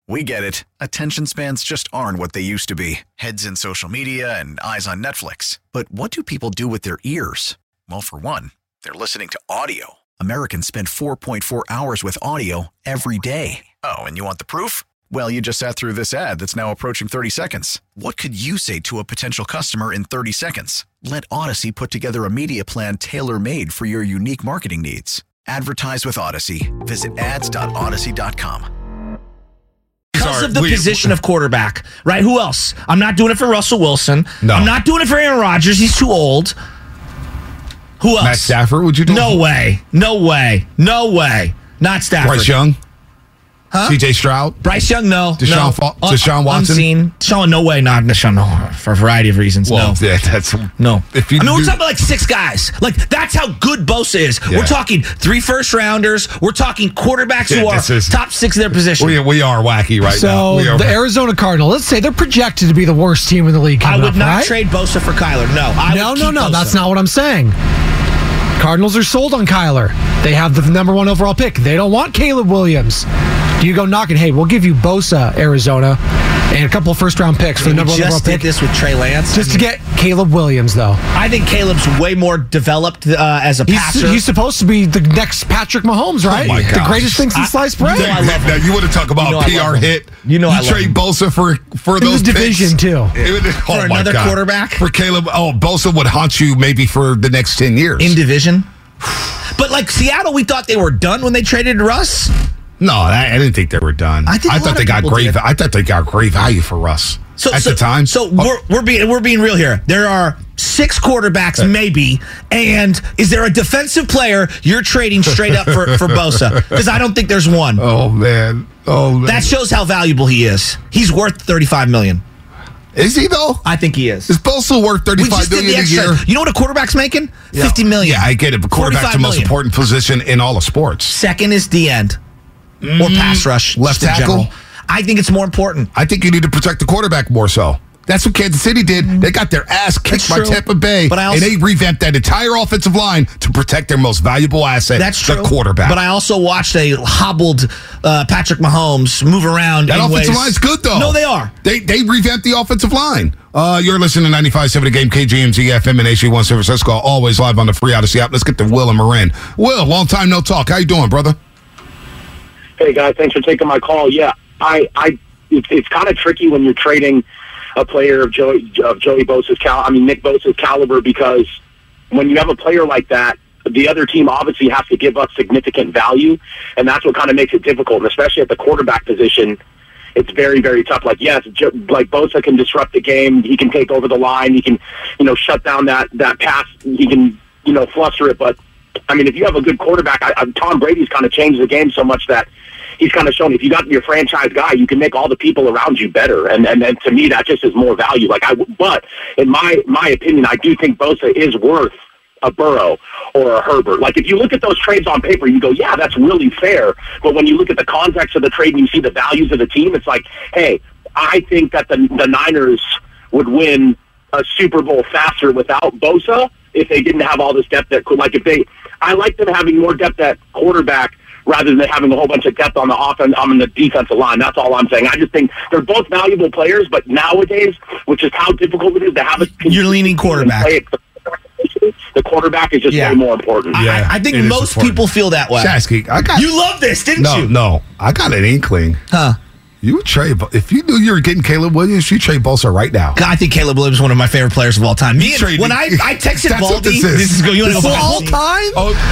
We get it. Attention spans just aren't what they used to be. Heads in social media and eyes on Netflix. But what do people do with their ears? Well, for one, they're listening to audio. Americans spend 4.4 hours with audio every day. Oh, and you want the proof? Well, you just sat through this ad that's now approaching 30 seconds. What could you say to a potential customer in 30 seconds? Let Odyssey put together a media plan tailor-made for your unique marketing needs. Advertise with Odyssey. Visit ads.odyssey.com. Because of the position of quarterback, right? Who else? I'm not doing it for Russell Wilson. No. I'm not doing it for Aaron Rodgers. He's too old. Who else? Matt Stafford, would you do? No way. Not Stafford. Bryce Young? Huh? C.J. Stroud? Bryce Young, no. Deshaun Watson? Unseen. Deshaun, no way. Not Deshaun, no. For a variety of reasons, well, no. Yeah, that's... No. We're talking about like 6 guys. Like, that's how good Bosa is. Yeah. We're talking 3 first-rounders. We're talking quarterbacks who are top 6 in their position. We are wacky right now. So, the Arizona Cardinals, let's say they're projected to be the worst team in the league. I would not trade Bosa for Kyler. No. No. That's not what I'm saying. Cardinals are sold on Kyler. They have the number 1 overall pick. They don't want Caleb Williams. Do you go knocking, hey, we'll give you Bosa, Arizona, and a couple of first-round picks for the number 1 overall pick? We just did this with Trey Lance. Just to get Caleb Williams, though. I think Caleb's way more developed as a passer. He's supposed to be the next Patrick Mahomes, right? Oh my the greatest thing since sliced bread. I love him. Now, you want to talk about PR hit? You trade Bosa for those picks? Division, too. For another quarterback? For Caleb, Bosa would haunt you maybe for the next 10 years. In division? But like Seattle, we thought they were done when they traded Russ. No, I didn't think they were done. I thought they got great. I thought they got great value for Russ at the time. So we're being real here. There are 6 quarterbacks, maybe, and is there a defensive player you're trading straight up for Bosa? Because I don't think there's one. Oh man. That shows how valuable he is. He's worth $35 million. Is he though? I think he is. Is Bosa worth $35 million a year? You know what a quarterback's making? $50 million. Yeah, I get it. But quarterback's the most important position in all of sports. Second is the end. Or pass rush. Left tackle. I think it's more important. I think you need to protect the quarterback more so. That's what Kansas City did. They got their ass kicked by Tampa Bay, and they revamped that entire offensive line to protect their most valuable asset, the quarterback. But I also watched a hobbled Patrick Mahomes move around. That offensive line's good, though. No, they are. They revamped the offensive line. You're listening to 95.7 The Game, KGMZ FM and HG1 San Francisco, always live on the free Odyssey app. Let's get to Will and Marin. Will, long time no talk. How you doing, brother? Hey, guys, thanks for taking my call. Yeah, it's kind of tricky when you're trading a player of Nick Bosa's caliber, because when you have a player like that, the other team obviously has to give up significant value, and that's what kind of makes it difficult. And especially at the quarterback position, it's very, very tough. Like, yes, like Bosa can disrupt the game. He can take over the line. He can, shut down that pass. He can, fluster it. But, I mean, if you have a good quarterback, Tom Brady's kind of changed the game so much that he's kind of shown if you got your franchise guy, you can make all the people around you better. And to me, that just is more value. But in my opinion, I do think Bosa is worth a Burrow or a Herbert. Like, if you look at those trades on paper, you go, yeah, that's really fair. But when you look at the context of the trade and you see the values of the team, it's like, hey, I think that the Niners would win a Super Bowl faster without Bosa if they didn't have all this depth I like them having more depth at quarterback rather than having a whole bunch of depth on the the defensive line. That's all I'm saying. I just think they're both valuable players, but nowadays, which is how difficult it is to have a... You're leaning quarterback. The quarterback is just way more important. Yeah, I think most people feel that way. Shasky, you love this, didn't you? No, I got an inkling. Huh? You would trade, if you knew you were getting Caleb Williams, you trade Bosa right now. I think Caleb Williams is one of my favorite players of all time. When I texted Baldy, all time?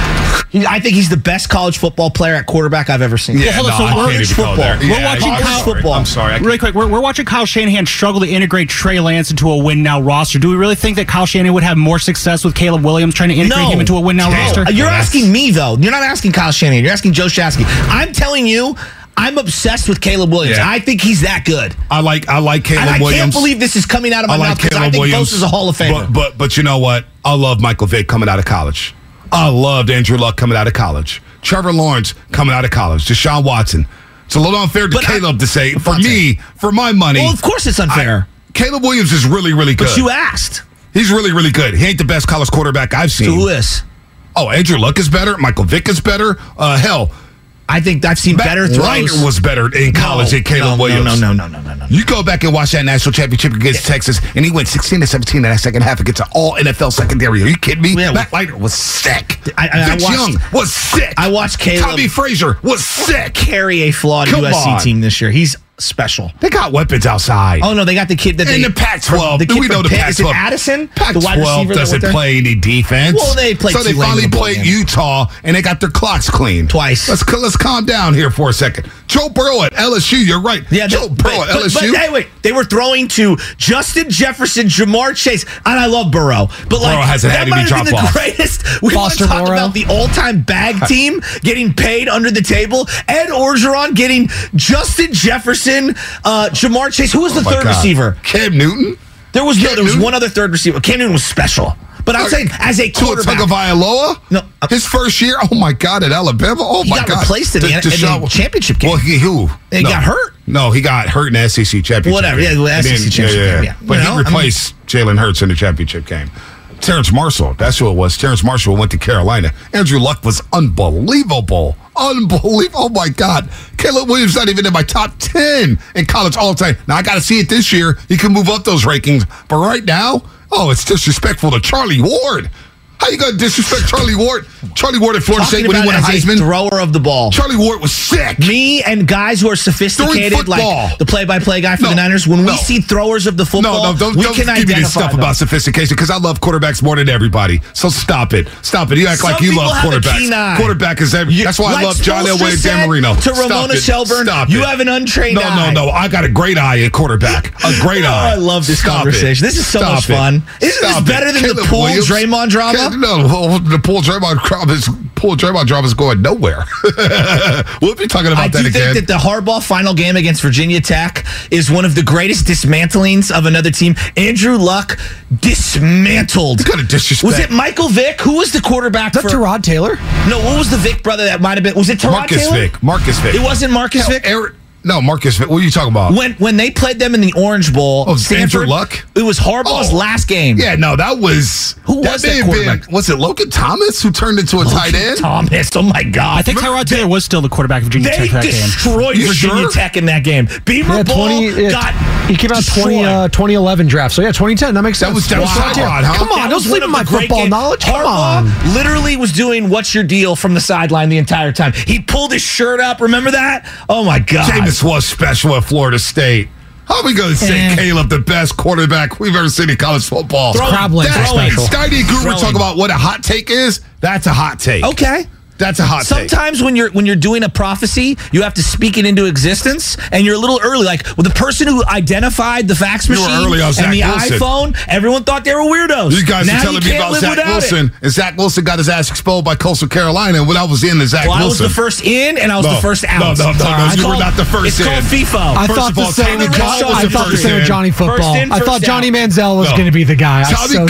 I think he's the best college football player at quarterback I've ever seen. Yeah, we're watching college football. I'm sorry. Really quick, we're watching Kyle Shanahan struggle to integrate Trey Lance into a win-now roster. Do we really think that Kyle Shanahan would have more success with Caleb Williams trying to integrate him into a win-now roster? You're asking me, though. You're not asking Kyle Shanahan. You're asking Joe Shasky. I'm telling you, I'm obsessed with Caleb Williams. Yeah. I think he's that good. I like Caleb Williams. I can't believe this is coming out of my mouth because I think Bosa's a Hall of Famer. But you know what? I love Michael Vick coming out of college. I loved Andrew Luck coming out of college. Trevor Lawrence coming out of college. Deshaun Watson. It's a little unfair to Caleb to say, for me, for my money. Well, of course it's unfair. Caleb Williams is really, really good. But you asked. He's really, really good. He ain't the best college quarterback I've seen. So who is? Oh, Andrew Luck is better. Michael Vick is better. Hell, I think I've seen better throws. Reiner was better in college than Caleb Williams. No. You go back and watch that national championship against Texas, and he went 16-17 in that second half against an all-NFL secondary. Are you kidding me? Yeah, Matt Leiter was sick. I Vince Young was sick. I watched Caleb. Tommy Frazier was sick. Carry a flawed Come USC on. team this year. He's special. They got weapons outside. Oh, no, they got the kid that in the Pac-12. The kid We know the Pac-12. Is it Addison? Pac-12 the wide receiver doesn't that play any defense. Well, they played so they Tulane finally in the bowl played game. Utah, and they got their clocks clean. Twice. Let's calm down here for a second. Joe Burrow at LSU. You're right. Yeah, Joe Burrow at LSU. But hey, wait. They were throwing to Justin Jefferson, Jamar Chase, and I love Burrow. But Burrow hasn't had that any might have been the drop-off. greatest. We want to Foster talk Moreau. about the all-time bag team getting paid under the table. Ed Orgeron getting Justin Jefferson, Jamar Chase. Who was the Oh my third God. receiver? Cam Newton. There was Newton? one other third receiver. Cam Newton was special. But I'm saying, as a quarterback, Tagovailoa? No. His first year? Oh, my God, at Alabama? Oh, he my got God. replaced in the championship game. Well, who? He got hurt. No, he got hurt in the SEC championship Whatever, game. yeah, the SEC championship game, yeah. But You know, he replaced Jalen Hurts in the championship game. Terrence Marshall, that's who it was. Terrence Marshall went to Carolina. Andrew Luck was unbelievable. Oh, my God. Caleb Williams not even in my top 10 in college all time. Now, I got to see it this year. He can move up those rankings. But right now, it's disrespectful to Charlie Ward. How you going to disrespect Charlie Ward? Charlie Ward at Florida State when he won a Heisman. Thrower of the ball. Charlie Ward was sick. Me and guys who are sophisticated, like the play-by-play guy for the Niners, when we see throwers of the football, don't we can give me this stuff them. about sophistication because I love quarterbacks more than everybody. So stop it. You act like you love quarterbacks. Quarterback is everything. That's why I love John Elway and Dan Marino. To Ramona Shelburne, you have an untrained eye. No. I got a great eye at quarterback. A great eye. I love this conversation. This is so much fun. Isn't this better than the Poole Draymond drama? No, the Poole Draymond drama is going nowhere. We'll be talking about that again. I do think that the Harbaugh final game against Virginia Tech is one of the greatest dismantlings of another team. Andrew Luck dismantled. What kind of disrespect? Was it Michael Vick? Who was the quarterback? Is that Tyrod Taylor? No, what was the Vick brother that might have been? Was it Tyrod Taylor? Marcus Vick. It wasn't Marcus Vick? No, Marcus Vick. What are you talking about? When they played them in the Orange Bowl, Andrew Luck? It was Harbaugh's last game. Yeah, no, that was... Who was that quarterback? Was it Logan Thomas who turned into a tight end? Thomas, oh my God. I think Tyrod Taylor was still the quarterback of Virginia Tech that game. They destroyed Virginia Tech in that game. Beaver Ball He came out 2011 draft. So, 2010. That makes sense. That was Tyrod, huh? Come on, don't sleep in my football knowledge. Come on. Literally was doing what's your deal from the sideline the entire time. He pulled his shirt up. Remember that? Oh, my God. Jameis was special at Florida State. How are we going to say Caleb the best quarterback we've ever seen in college football? Steiny Guru talk about what a hot take is. That's a hot take. Okay. That's a hot take. Sometimes when you're doing a prophecy, you have to speak it into existence, and you're a little early. Like with the person who identified the fax machine and the iPhone, everyone thought they were weirdos. You guys are telling me about Zach Wilson, and Zach Wilson got his ass exposed by Coastal Carolina, and when I was in the Zach Wilson. I was the first in, and I was the first out. No, you were not the first in. It's called FIFO. I thought the same with Johnny Football. I thought Johnny Manziel was going to be the guy.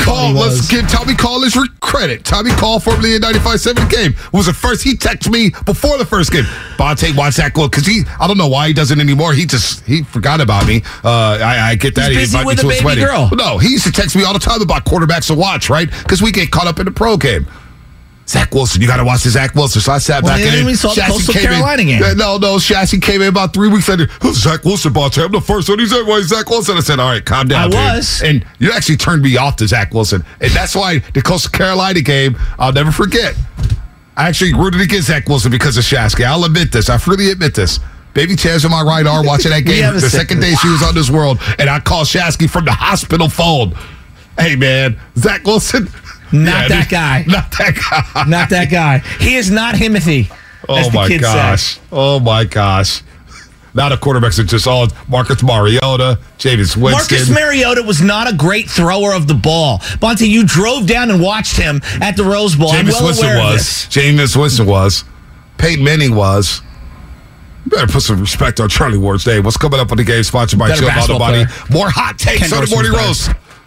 Tommy Call his credit. Tommy Call, formerly in 95-7 game, was the first. He texted me before the first game. Bonte, watch that goal because I don't know why he doesn't anymore. He forgot about me. I get that. He's busy with a baby girl. No, he used to text me all the time about quarterbacks to watch, right? Because we get caught up in the pro game. Zach Wilson, you got to watch the Zach Wilson. So I sat back in. We saw the Coastal Carolina game. No, Shasky came in about 3 weeks later. Zach Wilson, Bonte, I'm the first one. He said, "Why Zach Wilson?" I said, "All right, calm down." I was, and you actually turned me off to Zach Wilson, and that's why the Coastal Carolina game I'll never forget. I actually rooted against Zach Wilson because of Shasky. I'll admit this. I freely admit this. Baby Chaz on my right arm watching that game the second day she was on this world, and I called Shasky from the hospital phone. Hey, man, Zach Wilson. Not that guy. Not that guy. Not that guy. He is not Himothy. Oh, my gosh. Oh, my gosh. Now the quarterbacks are just all Marcus Mariota, Jameis Winston. Marcus Mariota was not a great thrower of the ball. Bonte, you drove down and watched him at the Rose Bowl. I'm well aware of this. Jameis Winston was. Peyton Manning was. You better put some respect on Charlie Ward's name. What's coming up on the game sponsored by Chill Auto Body? More hot takes on the Morning Roast.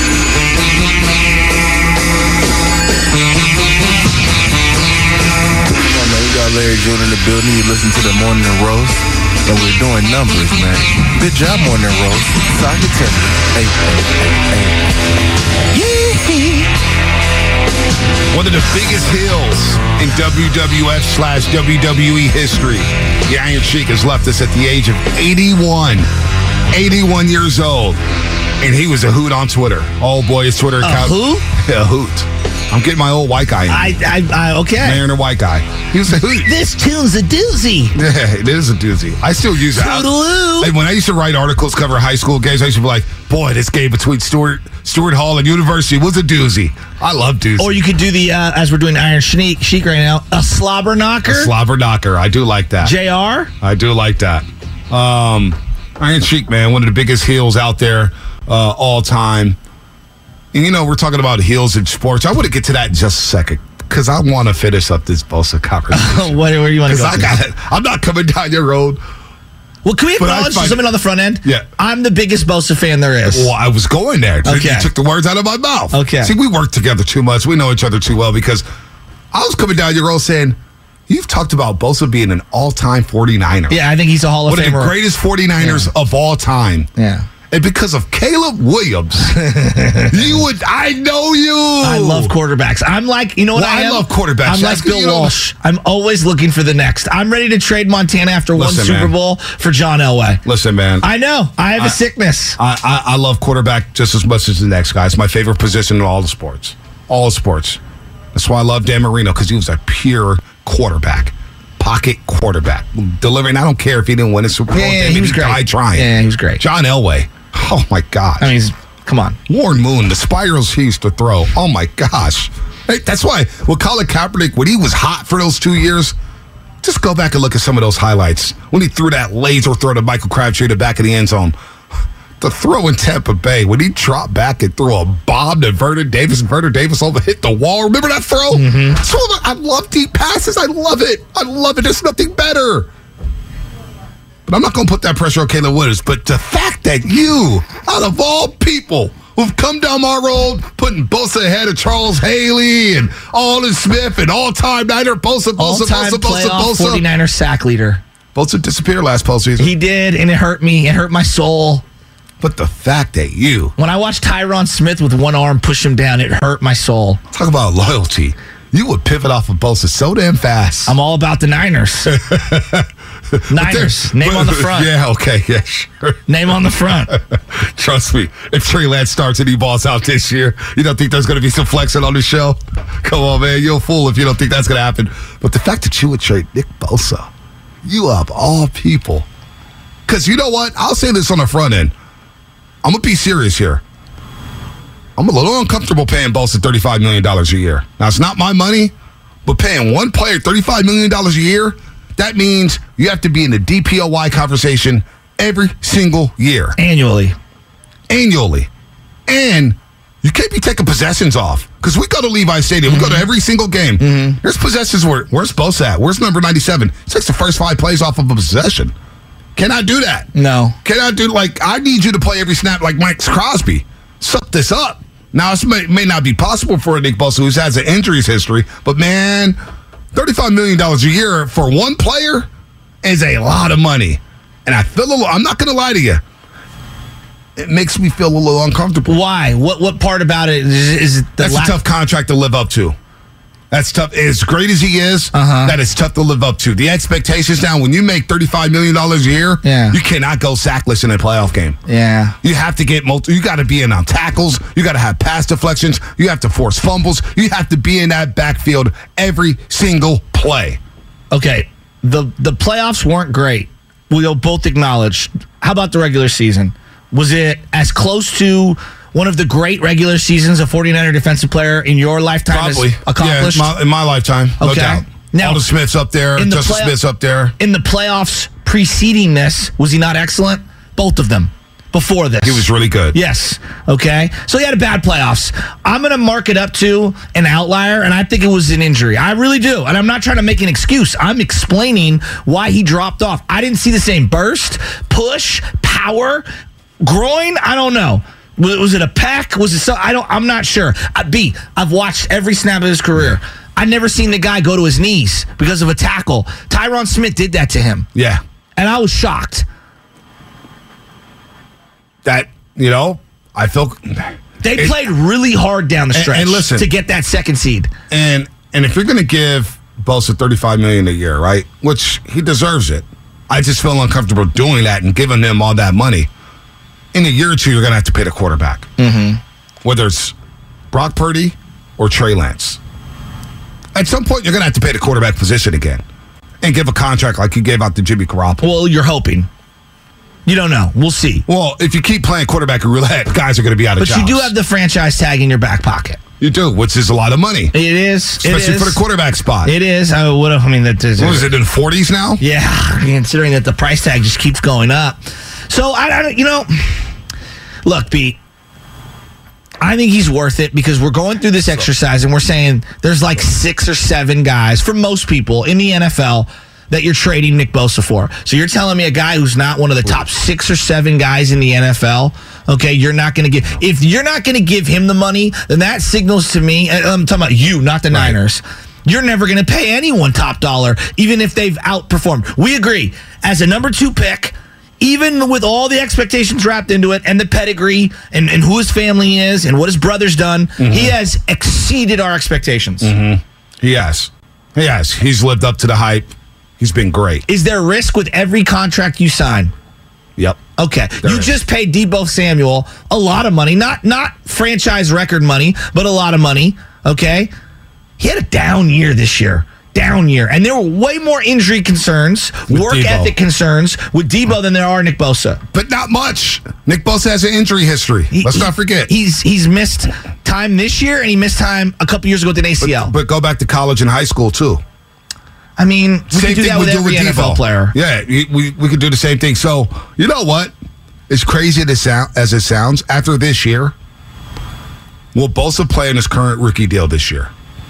Larry Jordan in the building. You listen to the Morning Roast, and we're doing numbers, man. Good job, Morning Roast. Socket tender. Hey. One of the biggest heels in WWF/WWE history. The Iron Sheik has left us at the age of 81. 81 years old. And he was a hoot on Twitter. Oh, boy, his Twitter account. Who? A hoot. I'm getting my old white guy in. Okay. Mariner white guy. He was a hoot. This tune's a doozy. Yeah, it is a doozy. I still use it. Toodaloo. When I used to write articles, cover high school games, I used to be like, boy, this game between Stewart Hall and University was a doozy. I love doozy. Or you could do the, as we're doing Iron Sheik right now, a slobber knocker. A slobber knocker. I do like that. JR? I do like that. Iron Sheik, man, one of the biggest heels out there all time. And, we're talking about heels in sports. I want to get to that in just a second because I want to finish up this Bosa conversation. Where do you want to go? I'm not coming down your road. Well, can we acknowledge something on the front end? Yeah. I'm the biggest Bosa fan there is. Well, I was going there. Okay. You took the words out of my mouth. Okay. See, we work together too much. We know each other too well because I was coming down your road saying, you've talked about Bosa being an all-time 49er. Yeah, I think he's a Hall of Famer. One of the greatest 49ers of all time. Yeah. And because of Caleb Williams, I know you. I love quarterbacks. I'm like, you know what I am? I love quarterbacks. I'm like Bill Walsh. I'm always looking for the next. I'm ready to trade Montana after one Super Bowl for John Elway. Listen, man. I know. I have a sickness. I love quarterback just as much as the next guy. It's my favorite position in all the sports. All the sports. That's why I love Dan Marino, because he was a pure quarterback. Pocket quarterback. Delivering. I don't care if he didn't win a Super Bowl. Yeah, he was great. Died trying. Yeah, he was great. John Elway. Oh, my God. I mean, come on. Warren Moon, the spirals he used to throw. Oh, my gosh. Hey, that's why with Colin Kaepernick, when he was hot for those 2 years, just go back and look at some of those highlights. When he threw that laser throw to Michael Crabtree at the back of the end zone. The throw in Tampa Bay, when he dropped back and threw a bomb to Vernon Davis, and Vernon Davis over hit the wall. Remember that throw? Mm-hmm. So I love deep passes. I love it. I love it. There's nothing better. But I'm not going to put that pressure on Caleb Williams. But the fact that you, out of all people, who've come down my road, putting Bosa ahead of Charles Haley and Aldon Smith and all-time Niner Bosa. All-time playoff 49er sack leader. Bosa disappeared last postseason. He did, and it hurt me. It hurt my soul. But the fact that you... When I watched Tyron Smith with one arm push him down, it hurt my soul. Talk about loyalty. You would pivot off of Bosa so damn fast. I'm all about the Niners. Niners. Name on the front. Yeah, okay. Yeah, sure. Name on the front. Trust me. If Trey Lance starts and he balls out this year, you don't think there's going to be some flexing on the show? Come on, man. You're a fool if you don't think that's going to happen. But the fact that you would trade Nick Bosa, you of all people. Because you know what? I'll say this on the front end. I'm going to be serious here. I'm a little uncomfortable paying Bosa $35 million a year. Now, it's not my money, but paying one player $35 million a year, that means you have to be in the DPOY conversation every single year. Annually. And you can't be taking possessions off. Because we go to Levi Stadium. We go to every single game. Mm-hmm. There's possessions where's Bosa at? Where's number 97? He takes the first 5 plays off of a possession. Can I do that? No. Can I do, I need you to play every snap like Mike Crosby. Suck this up. Now, this may not be possible for a Nick Bosa who has an injuries history, but man, $35 million a year for one player is a lot of money. And I'm not going to lie to you. It makes me feel a little uncomfortable. Why? What part about it is it That's a tough contract to live up to. That's tough. As great as he is, that is tough to live up to. The expectations now, when you make $35 million a year, you cannot go sackless in a playoff game. Yeah. You have to get you got to be in on tackles. You got to have pass deflections. You have to force fumbles. You have to be in that backfield every single play. Okay. The playoffs weren't great. We'll both acknowledge. How about the regular season? Was it as close to one of the great regular seasons a 49er defensive player in your lifetime Probably. has accomplished? Yeah, in my lifetime, no doubt. Now, Aldon Smith's up there, Justice Smith's up there. In the playoffs preceding this, was he not excellent? Both of them. Before this. He was really good. Yes. Okay. So he had a bad playoffs. I'm going to mark it up to an outlier, and I think it was an injury. I really do. And I'm not trying to make an excuse. I'm explaining why he dropped off. I didn't see the same burst, push, power, groin. I don't know. Was it a pec? Was it so? I'm not sure. I've watched every snap of his career. I've never seen the guy go to his knees because of a tackle. Tyron Smith did that to him. Yeah. And I was shocked. That, I feel They played really hard down the stretch and listen, to get that second seed. And if you're going to give Bosa $35 million a year, right, which he deserves it, I just feel uncomfortable doing that and giving him all that money. In a year or two, you're going to have to pay the quarterback. Mm-hmm. Whether it's Brock Purdy or Trey Lance. At some point, you're going to have to pay the quarterback position again and give a contract like you gave out to Jimmy Garoppolo. Well, you're hoping. You don't know. We'll see. Well, if you keep playing quarterback roulette, guys are going to be out of jobs. But you do have the franchise tag in your back pocket. You do, which is a lot of money. It is. Especially for the quarterback spot. It is. What is it, in the 40s now? Yeah, considering that the price tag just keeps going up. So, look, Pete, I think he's worth it because we're going through this exercise and we're saying there's like 6 or 7 guys, for most people in the NFL, that you're trading Nick Bosa for. So you're telling me a guy who's not one of the top 6 or 7 guys in the NFL, okay, you're not going to give... If you're not going to give him the money, then that signals to me... I'm talking about you, not the Niners. You're never going to pay anyone top dollar, even if they've outperformed. We agree. As a number 2 pick, even with all the expectations wrapped into it and the pedigree and who his family is and what his brother's done, he has exceeded our expectations. Mm-hmm. He has. He's lived up to the hype. He's been great. Is there risk with every contract you sign? Yep. Okay. You just paid Deebo Samuel a lot of money, not franchise record money, but a lot of money, okay? He had a down year this year. Down year. And there were way more injury concerns, work ethic concerns with Deebo than there are Nick Bosa. But not much. Nick Bosa has an injury history. Let's not forget. He's missed time this year, and he missed time a couple years ago with an ACL. But go back to college and high school, too. I mean, we could do that with every NFL player. Yeah, we could do the same thing. So, you know what? As crazy as it sounds, after this year, will Bosa play in his current rookie deal this year?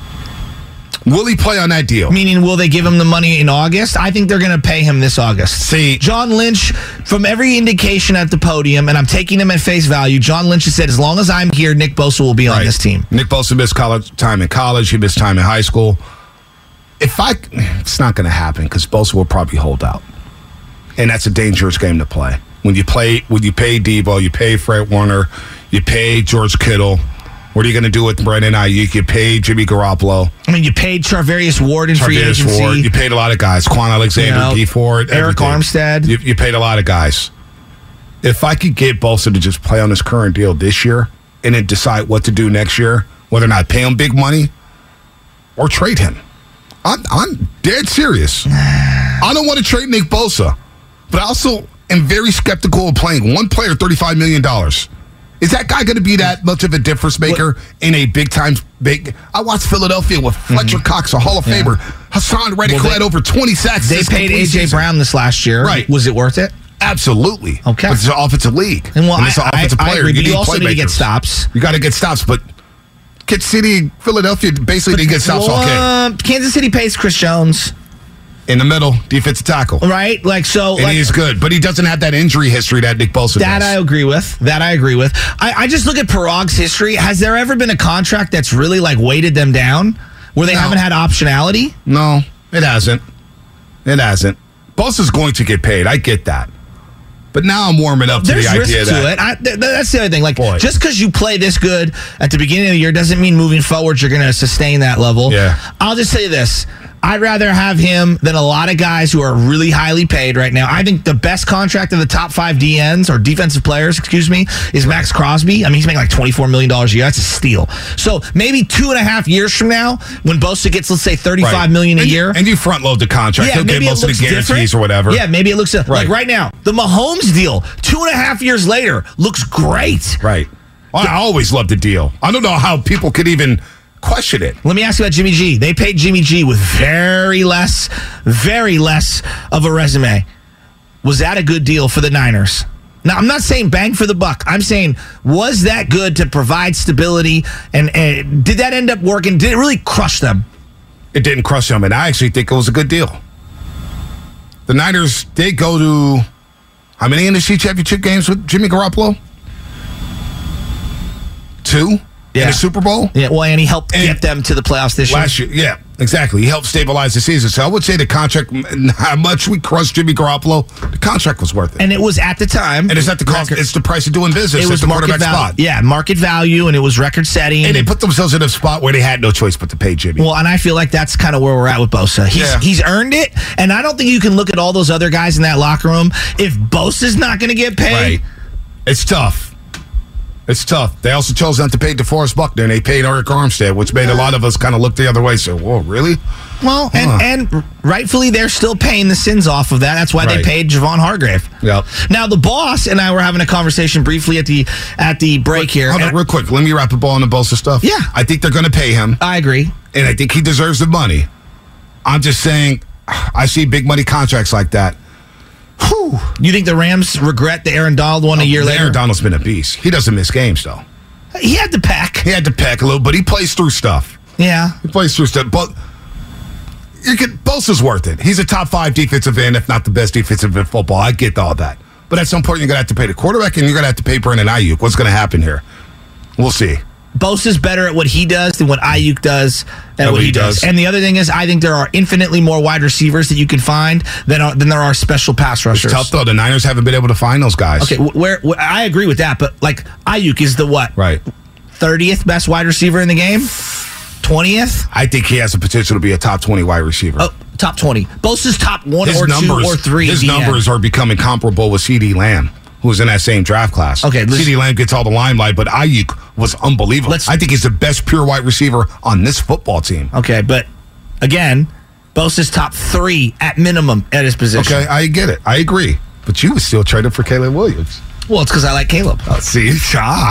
Will he play on that deal? Meaning, will they give him the money in August? I think they're going to pay him this August. See, John Lynch, from every indication at the podium, and I'm taking him at face value, John Lynch has said, as long as I'm here, Nick Bosa will be on this team. Nick Bosa missed time in college. He missed time in high school. It's not going to happen because Bosa will probably hold out. And that's a dangerous game to play. When you pay Deebo, you pay Fred Warner, you pay George Kittle. What are you going to do with Brandon Ayuk? You paid Jimmy Garoppolo. I mean, you paid Charvarius Ward in free agency. You paid a lot of guys. Quan Alexander, Dee Ford, Eric Armstead. You paid a lot of guys. If I could get Bosa to just play on his current deal this year and then decide what to do next year, whether or not pay him big money or trade him, I'm dead serious. I don't want to trade Nick Bosa, but I also am very skeptical of playing one player $35 million. Is that guy going to be that much of a difference maker in a big-time big? I watched Philadelphia with Fletcher Cox, a Hall of Famer. Hassan Reddick had over 20 sacks. They paid A.J. Brown this last year. Right. Was it worth it? Absolutely. Okay. But it's an offensive league. And it's an offensive player. I agree, but you also need to get stops. You got to get stops, but Kansas City, Philadelphia basically didn't get stops all game. Kansas City pays Chris Jones. In the middle, defensive tackle. Right? And he is good, but he doesn't have that injury history that Nick Bosa does. That I agree with. I just look at Parag's history. Has there ever been a contract that's really weighted them down where they haven't had optionality? No, it hasn't. Bosa's going to get paid. I get that. But now I'm warming up to the idea that... That's the other thing. Just because you play this good at the beginning of the year doesn't mean moving forward you're going to sustain that level. Yeah. I'll just say this. I'd rather have him than a lot of guys who are really highly paid right now. I think the best contract of the top 5 DNs, or defensive players, is Max Crosby. I mean, he's making $24 million a year. That's a steal. So maybe 2.5 years from now, when Bosa gets, let's say, $35 million a year. And you front load the contract. He'll get most of the guarantees or whatever. Yeah, maybe it looks like right now. The Mahomes deal, 2.5 years later, looks great. Right. I always loved the deal. I don't know how people could even question it. Let me ask you about Jimmy G. They paid Jimmy G with very less of a resume. Was that a good deal for the Niners? Now, I'm not saying bang for the buck. I'm saying, was that good to provide stability? And did that end up working? Did it really crush them? It didn't crush them, and I actually think it was a good deal. The Niners did go to how many NFC Championship games with Jimmy Garoppolo? 2? In the Super Bowl? Yeah, well, and he helped get them to the playoffs this year. Last year, yeah. Exactly. He helped stabilize the season. So I would say the contract, how much we crushed Jimmy Garoppolo, the contract was worth it. And it was at the time. And it's at the cost. It's the price of doing business. It was at the market quarterback value. spot. Yeah, market value, and it was record setting. And they put themselves in a spot where they had no choice but to pay Jimmy. Well, and I feel like that's kind of where we're at with Bosa. He's earned it, and I don't think you can look at all those other guys in that locker room. If Bosa's not going to get paid, right. It's tough. It's tough. They also chose not to pay DeForest Buckner, and they paid Eric Armstead, which made a lot of us kind of look the other way. So, whoa, really? Well, and rightfully, they're still paying the sins off of that. That's why they paid Javon Hargrave. Yep. Now, the boss and I were having a conversation briefly at the break here. Hold on, real quick. Let me wrap the ball on the Bosa stuff. Yeah. I think they're going to pay him. I agree. And I think he deserves the money. I'm just saying, I see big money contracts like that. Whew. You think the Rams regret the Aaron Donald one a year later? Aaron Donald's been a beast. He doesn't miss games, though. He had to pack. He had to pack a little, but he plays through stuff. Yeah. He plays through stuff. But Bosa's worth it. He's a top 5 defensive end, if not the best defensive end in football. I get all that. But at some point, you're going to have to pay the quarterback, and you're going to have to pay Brandon Ayuk. What's going to happen here? We'll see. Bosa's better at what he does than what Ayuk does at what he does. And the other thing is, I think there are infinitely more wide receivers that you can find than there are special pass rushers. It's tough, though. The Niners haven't been able to find those guys. Okay, where I agree with that, but like Ayuk is the what? Right. 30th best wide receiver in the game? 20th? I think he has the potential to be a top 20 wide receiver. Oh, top 20. Bosa's top 1 or 2 or 3. His numbers are becoming comparable with CeeDee Lamb, who was in that same draft class. Okay, CeeDee Lamb gets all the limelight, but Ayuk was unbelievable. I think he's the best pure wide receiver on this football team. Okay, but again, Bosa's top 3 at minimum at his position. Okay, I get it. I agree. But you would still trade him for Caleb Williams. Well, it's because I like Caleb. See, the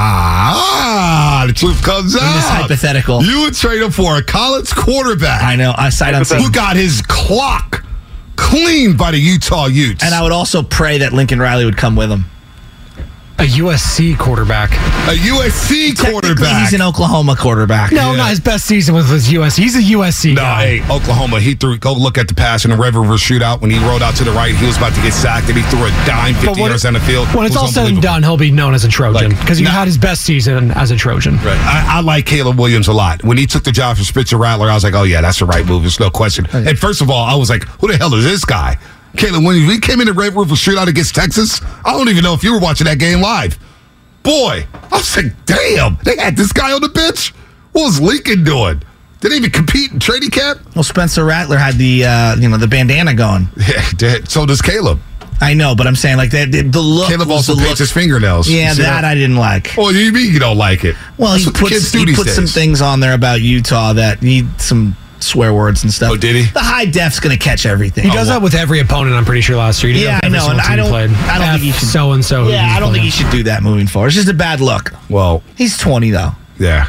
truth comes out. In this hypothetical. You would trade him for a college quarterback. I know. I sight unseen. Who got his clock cleaned by the Utah Utes. And I would also pray that Lincoln Riley would come with him. A USC quarterback. A USC quarterback. He's an Oklahoma quarterback. No, not his best season with his USC. He's a USC guy. Hey, Oklahoma, go look at the pass in the Red River shootout when he rolled out to the right. He was about to get sacked, and he threw a dime 50 yards on the field. When it's all said and done, he'll be known as a Trojan because he had his best season as a Trojan. Right. I like Caleb Williams a lot. When he took the job for Spencer Rattler, I was like, oh, yeah, that's the right move. There's no question. Okay. And first of all, I was like, who the hell is this guy? Caleb Williams. He came in the Red River shootout against Texas. I don't even know if you were watching that game live. Boy, I was like, damn, they had this guy on the bench? What was Lincoln doing? Did he even compete in training camp? Well, Spencer Rattler had the the bandana going. Yeah, so does Caleb. I know, but I'm saying like the look. Caleb also paints his fingernails. Yeah, that I didn't like. Oh, you mean you don't like it? Well, he put some things on there about Utah that need some swear words and stuff. Oh, did he? The high def's going to catch everything. He does that with every opponent, I'm pretty sure, last year. Yeah, I know, and I don't think he should. So-and-so. Yeah, I don't think he should do that moving forward. It's just a bad look. Well. He's 20, though. Yeah.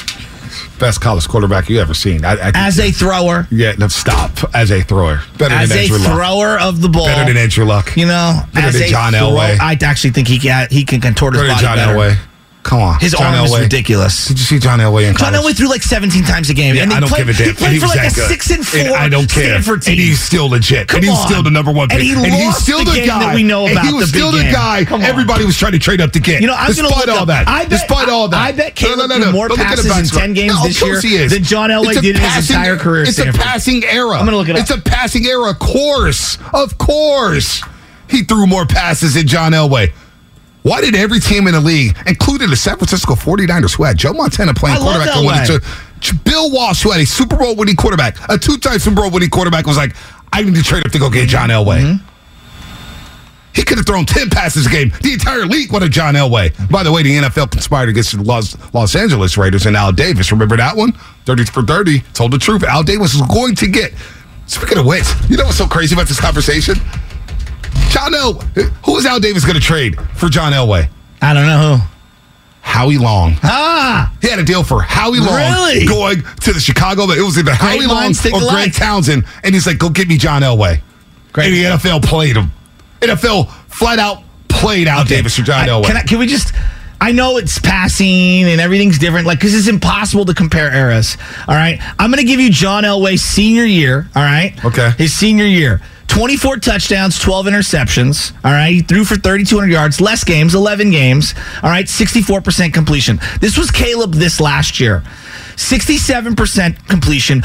Best college quarterback you ever seen. As a thrower. Yeah, no, stop. As a thrower. Better as than Andrew Luck. As a thrower of the ball. Better than Andrew Luck. You know, better than John Elway. I actually think he can contort his body John better. Elway. Come on. His arm is ridiculous. Did you see John Elway in college? John Elway threw like 17 times a game. Yeah, and I don't give a damn. He played for like a 6-4 and I don't care. Stanford team. And he's still legit. Come and he's on. still the number one pick. And he's still the game guy that we know about. And he was still the guy everybody was trying to trade up to get. You know, I'm going to look all up. that. Despite all that. I bet Caleb threw more passes in 10 games this year than John Elway did in his entire career at Stanford. It's a passing era. I'm going to look it up. It's a passing era. Of course. He threw more passes than John Elway. Why did every team in the league, including the San Francisco 49ers, who had Joe Montana playing quarterback, Bill Walsh, who had a Super Bowl winning quarterback, a 2-time Super Bowl winning quarterback, was like, I need to trade up to go get John Elway. Mm-hmm. He could have thrown 10 passes a game. The entire league wanted John Elway. By the way, the NFL conspired against the Los Angeles Raiders and Al Davis. Remember that one? 30 for 30. Told the truth. Al Davis was going to get. Speaking of which, you know what's so crazy about this conversation? John Elway. Who is Al Davis going to trade for John Elway? I don't know who. Howie Long. He had a deal for Howie Long going to the Chicago. It was either Howie Long or Greg Townsend. And he's like, go get me John Elway. And the NFL played him. NFL flat out played Al Davis for John Elway. Can we just... I know it's passing and everything's different, because it's impossible to compare eras. All right? I'm going to give you John Elway's senior year, all right? Okay. His senior year. 24 touchdowns, 12 interceptions. All right. He threw for 3,200 yards, less games, 11 games. All right. 64% completion. This was Caleb this last year. 67% completion,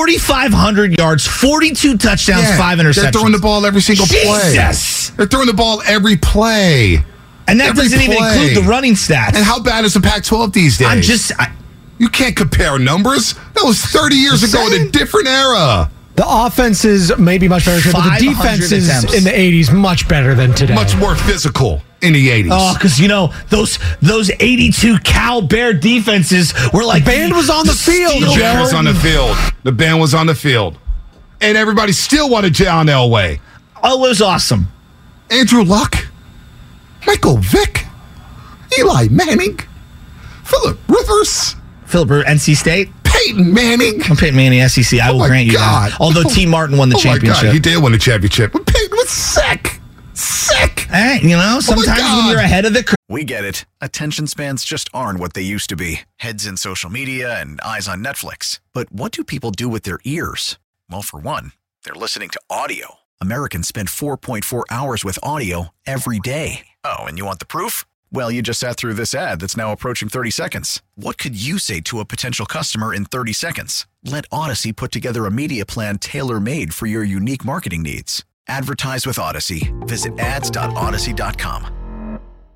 4,500 yards, 42 touchdowns, 5 interceptions. They're throwing the ball every single play. Jesus! They're throwing the ball every play. And that doesn't even include the running stats. And how bad is the Pac-12 these days? You can't compare numbers. That was 30 years ago in a different era. The offenses may be much better, but the defenses in the 80s much better than today. Much more physical in the 80s. Oh, because, those 82 Cal Bear defenses were like... The band was on the field. The band was on the field. The band was on the field. And everybody still wanted John Elway. Oh, it was awesome. Andrew Luck. Michael Vick. Eli Manning. Phillip Rivers. NC State. Peyton Manning. I'm Peyton Manning, SEC. I will grant you that. Although T. Martin won the championship. God, he did win the championship. But Peyton was sick. Sick. Hey, sometimes when you're ahead of the curve. We get it. Attention spans just aren't what they used to be. Heads in social media and eyes on Netflix. But what do people do with their ears? Well, for one, they're listening to audio. Americans spend 4.4 hours with audio every day. Oh, and you want the proof? Well, you just sat through this ad that's now approaching 30 seconds. What could you say to a potential customer in 30 seconds? Let Odyssey put together a media plan tailor-made for your unique marketing needs. Advertise with Odyssey. Visit ads.odyssey.com.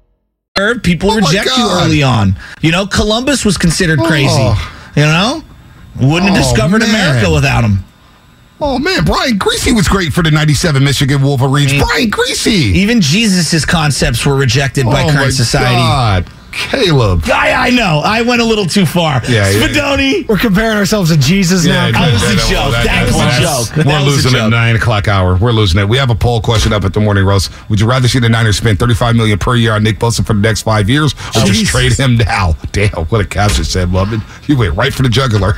People reject you early on. Columbus was considered crazy. Wouldn't have discovered America without him. Oh, man, Brian Griese was great for the 97 Michigan Wolverines. Brian Griese. Even Jesus' concepts were rejected by current society. God, Caleb. I know. I went a little too far. Spadoni. We're comparing ourselves to Jesus now. That was a joke. That was a joke. We're losing at 9 o'clock hour. We're losing it. We have a poll question up at the Morning Roast. Would you rather see the Niners spend $35 million per year on Nick Bosa for the next 5 years or just trade him now? Damn, what a caption said, Lubman. You went right for the jugular.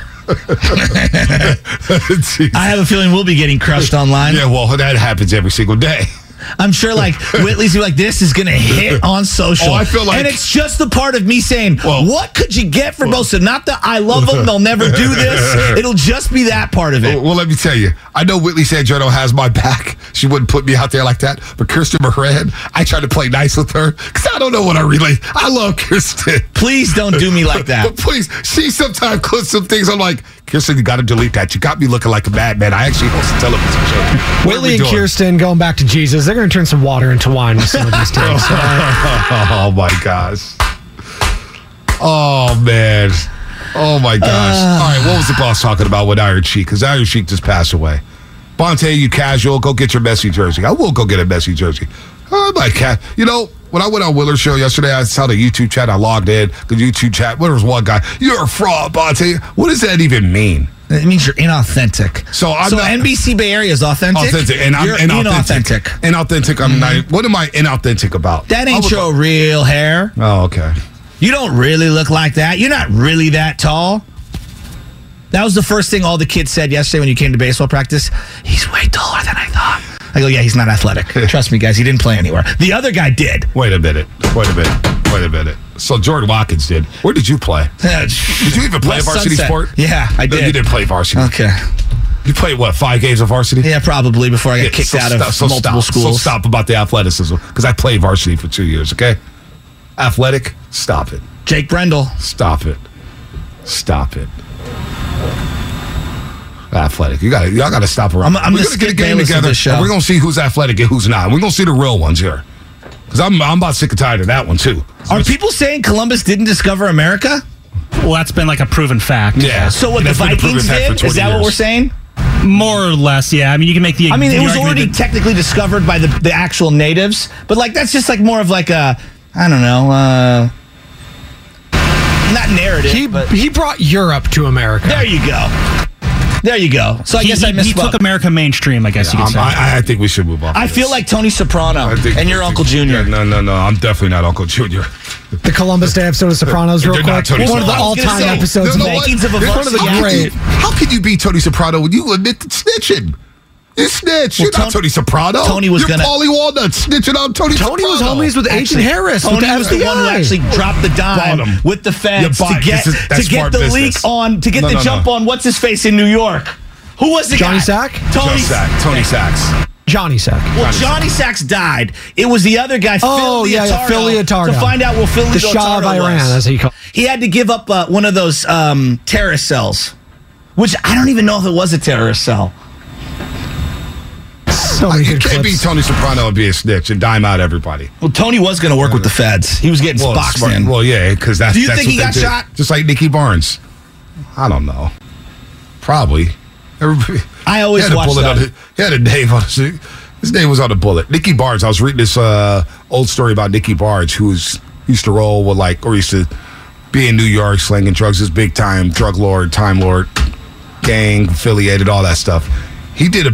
I have a feeling we'll be getting crushed online. Yeah, well, that happens every single day. I'm sure Whitley's like, this is going to hit on social. I feel like, and it's just the part of me saying, what could you get for Bosa? Not that I love them, they'll never do this. It'll just be that part of it. Well, let me tell you, I know Whitley Sandrino has my back. She wouldn't put me out there like that. But Kirsten Moran, I try to play nice with her because I don't know what I relate. I love Kirsten. Please don't do me like that. But please, she sometimes clips some things. I'm like, Kirsten, you got to delete that. You got me looking like a madman. I actually host a television show. Whitley and Kirsten, going back to Jesus, they're going to turn some water into wine with some of these days. Oh, my gosh. Oh, man. Oh, my gosh. All right, what was the boss talking about with Iron Sheik? Because Iron Sheik just passed away. Bonte, you casual, go get your Messi jersey. I will go get a Messi jersey. Oh, my cat. When I went on Willer's show yesterday, I saw the YouTube chat. I logged in. The YouTube chat. There was one guy. You're a fraud, Bonte. What does that even mean? It means you're inauthentic. So NBC Bay Area is authentic? Authentic. And I'm inauthentic. Inauthentic. I'm not. What am I inauthentic about? That ain't your real hair. Oh, okay. You don't really look like that. You're not really that tall. That was the first thing all the kids said yesterday when you came to baseball practice. He's way taller than I thought. I go, yeah, he's not athletic. Trust me, guys, he didn't play anywhere. The other guy did. Wait a minute. So Jordan Watkins did. Where did you play? Did you even play varsity sport? Yeah, I did. No, you didn't play varsity. Okay. You played, 5 games of varsity? Yeah, probably before I got kicked out of multiple schools. So stop about the athleticism, because I played varsity for 2 years, okay? Athletic, stop it. Jake Brendel. Stop it. Athletic. Y'all got to stop around. We're going to get a game together. And we're going to see who's athletic and who's not. We're going to see the real ones here. Because I'm about sick and tired of that one, too. Are people saying Columbus didn't discover America? Well, that's been like a proven fact. Yeah. So what the Vikings did? Is that what we're saying? More or less, yeah. I mean, you can make the. I mean, it was already technically discovered by the actual natives, but that's just more of a, I don't know, not narrative. He brought Europe to America. There you go. So I guess I misspoke. He took America mainstream, I guess you could say. I think we should move on. I feel like Tony Soprano and your Uncle Junior. No. I'm definitely not Uncle Junior. The Columbus Day episode of Sopranos, real quick. One of the all-time episodes. One of the great. How can you be Tony Soprano when you admit to snitching? You snitch. You're not Tony Soprano. You're Paulie Walnut snitching on Tony Soprano. Tony was homies with Agent Harris. Tony was the one who actually dropped the dime with the feds to get the leak on, to get the jump on what's his face in New York. Who was the Johnny guy? Sack? Tony Sachs. Johnny Sack. Well, Johnny Sacks died. It was the other guy, Phil Leotardo. To find out what Phil Leotardo was. The Shah of Iran, as he called. He had to give up one of those terrorist cells, which I don't even know if it was a terrorist cell. So many good can't be clips. Tony Soprano and be a snitch and dime out everybody. Well, Tony was going to work with the feds. He was getting boxed in. Well, yeah, because that's. Do you that's think he what got they did. shot? Just like Nicky Barnes. I don't know. Probably. Everybody. I always he had a watch bullet that. on he had a name on his name was on the bullet. Nicky Barnes. I was reading this old story about Nicky Barnes, who used to roll with used to be in New York slinging drugs. This big time drug lord, time lord, gang affiliated, all that stuff. He did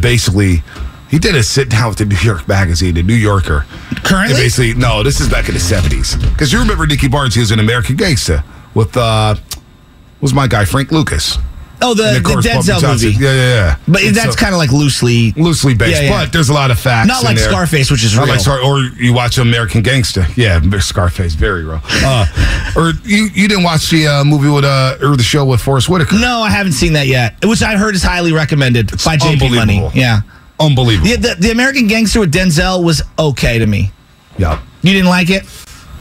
a sit down with the New York magazine, the New Yorker. Currently? And no, this is back in the 70s. Because you remember Nicky Barnes, he was an American Gangster with, was my guy, Frank Lucas. Oh, the Denzel movie. Yeah. But that's kind of like loosely based. Yeah. But there's a lot of facts. Not like in there. Scarface, which is real. Or you watch American Gangster. Yeah, Scarface, very real. Or you didn't watch the movie with or the show with Forrest Whitaker? No, I haven't seen that yet. Which I heard is highly recommended by JP Money. Yeah. Unbelievable. Yeah, the American Gangster with Denzel was okay to me. Yeah. You didn't like it?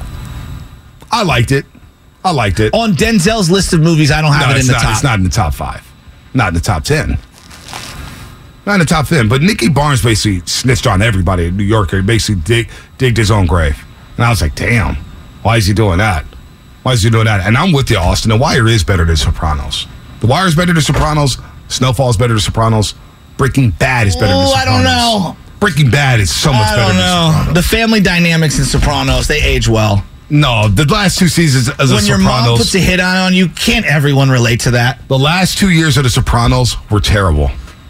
I liked it. On Denzel's list of movies, I don't have it in the top. It's not in the top 5. Not in the top 10. Not in the top 10. But Nicky Barnes basically snitched on everybody in New York. He basically digged his own grave. And I was like, damn, why is he doing that? And I'm with you, Austin. The Wire is better than Sopranos. The Wire is better than Sopranos. Snowfall is better than Sopranos. Breaking Bad is better than Sopranos. I don't know. Breaking Bad is so much better than Sopranos. The family dynamics in Sopranos, they age well. No, the last 2 seasons of The Sopranos. When your mom puts a hit on you, can't everyone relate to that? The last 2 years of The Sopranos were terrible.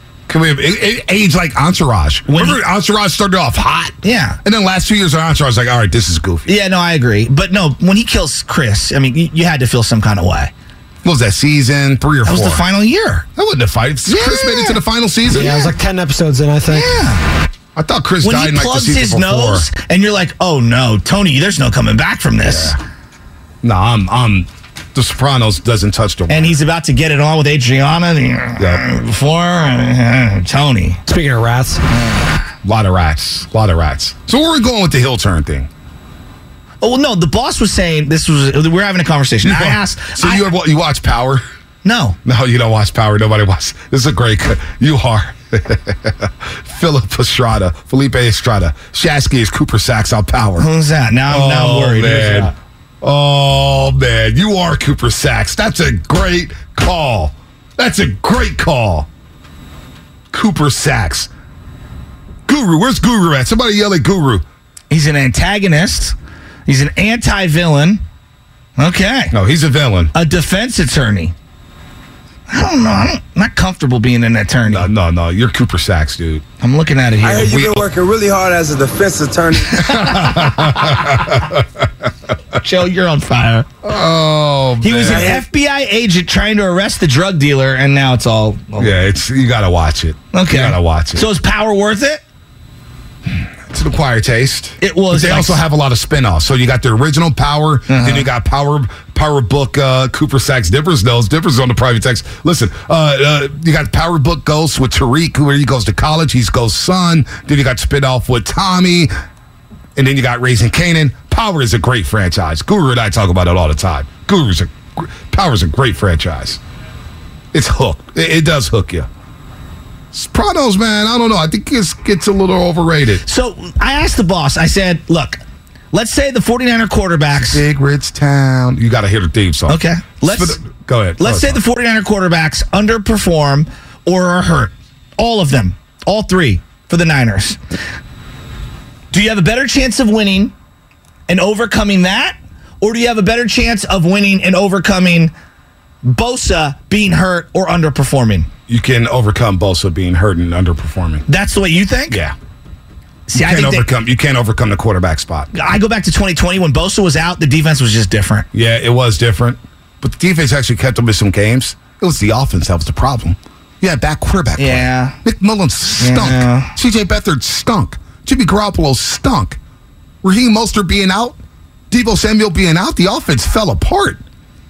It aged like Entourage. Remember Entourage started off hot? Yeah. And then last 2 years of Entourage, like, all right, this is goofy. Yeah, no, I agree. But no, when he kills Chris, I mean, you had to feel some kind of way. What was that, season 3 or 4? That was the final year. That wasn't a fight. Chris made it to the final season? Yeah, it was like 10 episodes in, I think. Yeah. I thought Chris died in like the season his nose, and you're like, oh no, Tony, there's no coming back from this. Yeah. No, I'm The Sopranos doesn't touch the wire. And he's about to get it on with Adriana before Tony. Speaking of rats. A lot of rats. So where are we going with the heel turn thing? Oh, well, no, the boss was saying we're having a conversation. I asked. So you watch Power? No. No, you don't watch Power. Nobody watches. This is a great. You are. Felipe Estrada. Shasky is Cooper Sacks on Power. Who's that? Now I'm worried. Man. Oh, man. You are Cooper Sacks. That's a great call. Cooper Sacks. Guru. Where's Guru at? Somebody yell at Guru. He's an antagonist. He's an anti-villain. Okay. No, he's a villain. A defense attorney. I don't know. I'm not comfortable being an attorney. No. You're Cooper Sacks, dude. I'm looking at it here. I heard you've been working really hard as a defense attorney. Joe, you're on fire. Oh, man. He was an FBI agent trying to arrest the drug dealer, and now it's all over. Yeah, you got to watch it. Okay. You got to watch it. So is Power worth it? It's an acquired taste. It was. But they also have a lot of spinoffs. So you got the original Power, then you got Power Book Cooper Sacks. Difference on the private text. Listen, you got Power Book Ghost with Tariq, where he goes to college. He's Ghost's son. Then you got spinoff with Tommy, and then you got Raising Kanan. Power is a great franchise. Guru and I talk about it all the time. Power's a great franchise. It's hooked. It does hook you. Sopranos, man, I don't know. I think it gets a little overrated. So I asked the boss, I said, look, let's say the 49er quarterbacks. Big rich town. You got to hear the theme song. Okay. Go ahead. Let's say the 49er quarterbacks underperform or are hurt. All of them. All three for the Niners. Do you have a better chance of winning and overcoming that? Or do you have a better chance of winning and overcoming Bosa being hurt or underperforming? You can overcome Bosa being hurt and underperforming. That's the way you think? Yeah. See, you can't overcome the quarterback spot. I go back to 2020 when Bosa was out, the defense was just different. Yeah, it was different. But the defense actually kept them in some games. It was the offense that was the problem. You had bad quarterback play. Yeah. Nick Mullins stunk. Yeah. C.J. Beathard stunk. Jimmy Garoppolo stunk. Raheem Mostert being out, Deebo Samuel being out, the offense fell apart.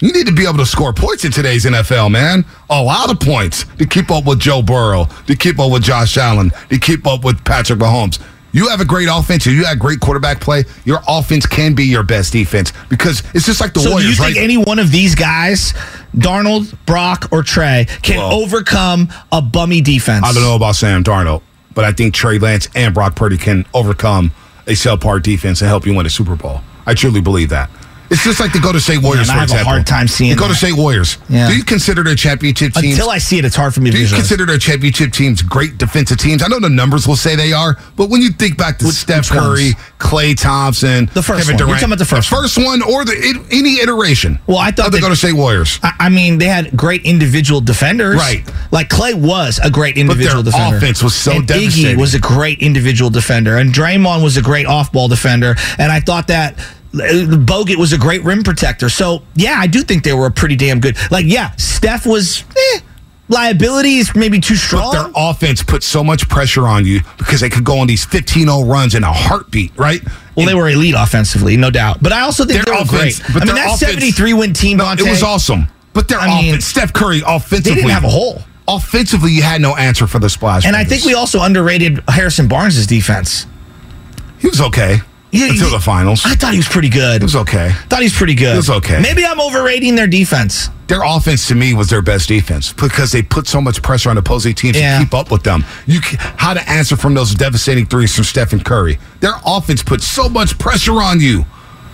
You need to be able to score points in today's NFL, man. A lot of points to keep up with Joe Burrow, to keep up with Josh Allen, to keep up with Patrick Mahomes. You have a great offense, and you have great quarterback play. Your offense can be your best defense because it's just like the Warriors, So do you think right? any one of these guys, Darnold, Brock, or Trey, can overcome a bummy defense? I don't know about Sam Darnold, but I think Trey Lance and Brock Purdy can overcome a subpar defense and help you win a Super Bowl. I truly believe that. It's just like the Golden State Warriors, Man, for example. I have a hard time seeing the Golden State Warriors. Yeah. Do you consider their championship teams? Until I see it, it's hard for me to Do you visualize. consider their championship teams great defensive teams? I know the numbers will say they are, but when you think back to Steph Curry, Klay Thompson, The first Kevin one. You're Durant, talking about the first one or any iteration. Well, I thought of the Golden State Warriors. I mean, they had great individual defenders. Right. Like Klay was a great individual their defender. offense was so and devastating. Iggy was a great individual defender. And Draymond was a great off-ball defender. And I thought that Bogut was a great rim protector. So, yeah, I do think they were pretty damn good. Like, yeah, Steph was liabilities maybe too strong. But their offense put so much pressure on you because they could go on these 15-0 runs in a heartbeat, right? Well, they were elite offensively, no doubt. But I also think they were great. But I mean, that 73-win team, no, it was awesome. But their offense, Steph Curry, offensively, they didn't have a hole. Offensively, you had no answer for the splash. And I think we also underrated Harrison Barnes' defense. He was okay. Until the finals. I thought he was pretty good. It was okay. Thought he was pretty good. It was okay. Maybe I'm overrating their defense. Their offense, to me, was their best defense because they put so much pressure on opposing teams to keep up with them. How to answer from those devastating threes from Stephen Curry. Their offense put so much pressure on you.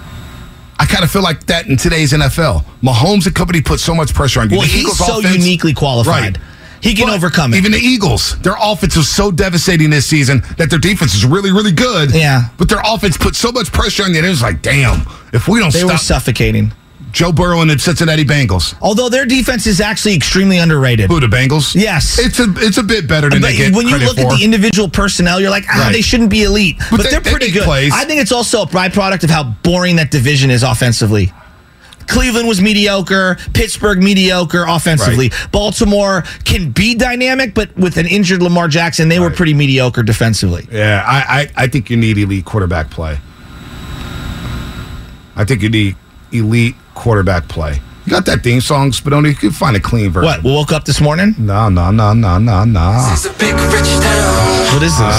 I kind of feel like that in today's NFL. Mahomes and company put so much pressure on you. Well, he's so uniquely qualified. Right. He can overcome it. Even the Eagles, their offense was so devastating this season that their defense is really, really good. Yeah. But their offense put so much pressure on you. It was like, damn, if we don't They stop. were suffocating. Joe Burrow and the Cincinnati Bengals. Although their defense is actually extremely underrated. Who, the Bengals? Yes. It's a bit better than but they get when you credit look for. at the individual personnel, you're like, Right. they shouldn't be elite. But they're they pretty make good. plays. I think it's also a byproduct of how boring that division is offensively. Cleveland was mediocre. Pittsburgh mediocre offensively. Right. Baltimore can be dynamic, but with an injured Lamar Jackson, they were pretty mediocre defensively. Yeah, I think you need elite quarterback play. I think you need elite quarterback play. You got that theme song, Spadoni? You can find a clean version. What, woke up this morning? No. It's a big rich town. What is this?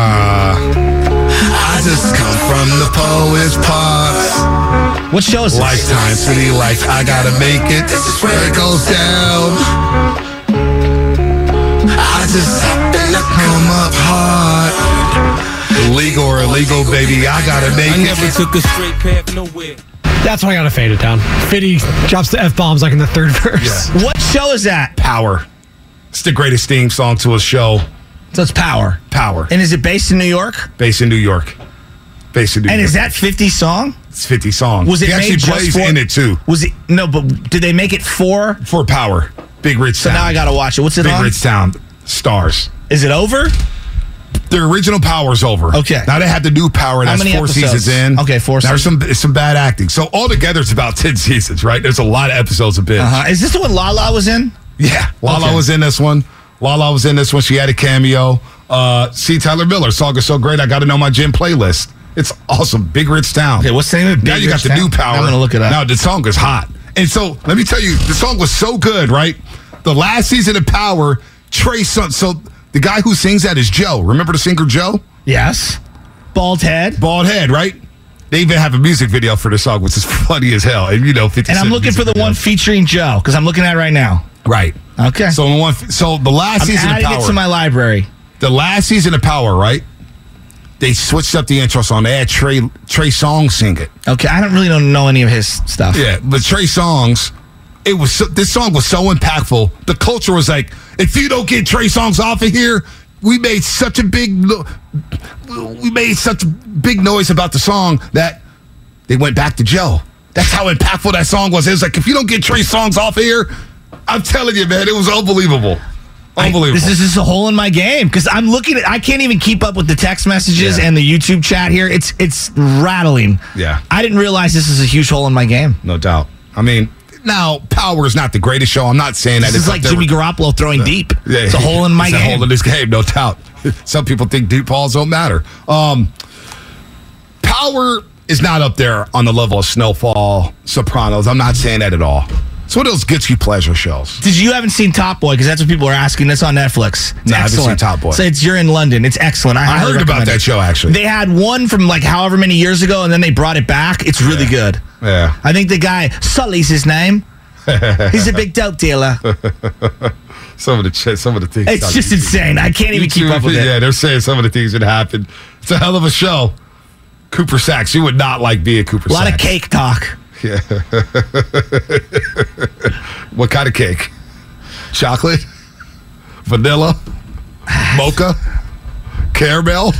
I just come from the poet's parts. What show is this? Lifetime City Lights, I gotta make it. This is where it goes down. I just happen to come up hard. Legal or illegal, baby, I gotta make it. Never took a straight path nowhere. That's why I gotta fade it down. Fitty drops the F-bombs like in the third verse. Yeah. What show is that? Power. It's the greatest theme song to a show. So it's Power. Power. And is it based in New York? Based in New York. And is that 50's song? It's 50 songs. Was it he actually made just plays for, in it too. Was it no? But did they make it for Power? Big Rich So Town. now I gotta watch it. What's it Big on? Rich Town. Stars. Is it over? The original Power's over. Okay. Now they have the new Power. How That's many 4 episodes? seasons in. Okay, 4 There's seasons. some bad acting. So altogether, it's about 10 seasons, right? There's a lot of episodes of Binge. Is this the one Lala was in? Yeah, Lala Okay. was in this one. Lala was in this one. She had a cameo. See Tyler Miller. Song is so great. I got to know my gym playlist. It's awesome. Big Rich Town. Okay, what's the name of it? Now Big you got Rich the Town? new Power. I'm gonna look it up. Now the song is hot. And so let me tell you, the song was so good, right? The last season of Power, Trey Songz. So the guy who sings that is Joe. Remember the singer Joe? Yes. Bald head. Bald head, right? They even have a music video for the song, which is funny as hell. And 50 And I'm Cent looking for music the video. one featuring Joe because I'm looking at it right now. Right. Okay. So the last I'm season of adding Power. it to my library. The last season of Power, right? They switched up the intro song. They had Trey Songz sing it. Okay, I don't really know any of his stuff. Yeah, but Trey Songz, this song was so impactful. The culture was like, if you don't get Trey Songz off of here, we made such a big noise about the song that they went back to Joe. That's how impactful that song was. It was like, if you don't get Trey Songz off of here, I'm telling you, man, it was unbelievable. Unbelievable. This is just a hole in my game because I'm looking at. I can't even keep up with the text messages Yeah. and the YouTube chat here. It's rattling. Yeah. I didn't realize this is a huge hole in my game. No doubt. I mean, now Power is not the greatest show. I'm not saying that This it's is like up there Jimmy with- Garoppolo throwing deep. Yeah, It's a hole in my it's a game. hole in this game, no doubt. Some people think deep balls don't matter. Power is not up there on the level of Snowfall, Sopranos. I'm not saying that at all. It's one of those gets you pleasure shows. You haven't seen Top Boy, because that's what people are asking. That's on Netflix. It's I haven't seen Top Boy. So you're in London. It's excellent. I heard about that show, actually. They had one from like however many years ago, and then they brought it back. It's really good. Yeah. I think the guy, Sully's his name. He's a big dope dealer. Some of the things. It's just insane. I can't even keep up with it. Yeah, they're saying some of the things that happened. It's a hell of a show. Cooper Sacks. You would not like being Cooper Sacks. A lot of cake talk. Yeah. What kind of cake? Chocolate? Vanilla? Mocha? Caramel?